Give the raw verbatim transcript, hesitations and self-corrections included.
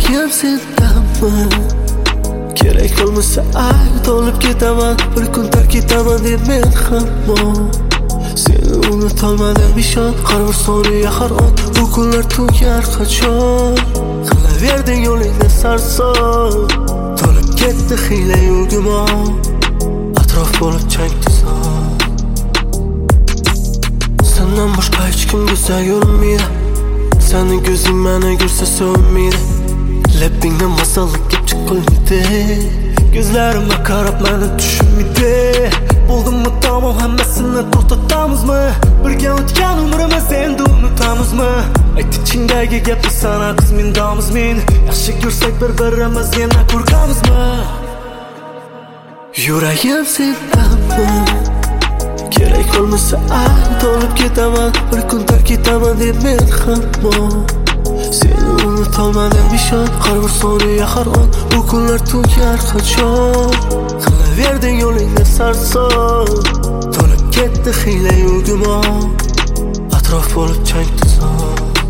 Yuragim sendanmi? Kerak bo'lmasa ayt, olib ketaman. Bir kun tark etaman deb men hamon seni unutolmadim ishon. Har bir soniya har on bu kunlar tugar qachon. Qilaverding yo'lingda sarson, to'lib ketdi hiyla-yu gumon. Atrof bo'lib chang tuzon. Sendan boshqa hech kim go'zal ko'rinmaydi. Sening ko'zing meni ko'rsa so'nmaydi. Labbingdan masalliq kelib chiqilmaydi. Ko'zlarimga qarab meni tushunmaydi. Bo'ldimmi tamom hammasini to'xtatamizmi? Birga o'tgan umrimiz endi unutamizmi? Ayt ichingdagi gapni sana qiz men domiz men. Yaxshi ko'rsak bir-birimiz yana ko'rgamizmi? Yuragim sendanmi? Kerak bo'lmasa ayt, olib ketaman. Bir kun tark etaman deb men hamon seni unutolmadim ishon. Har bir soniya har on bu kunlar tugar qachon. Qilaverding yo'lingda sarson, to'lib ketdi hiyla-yu gumon. Atrof bo'lib chang tuzon.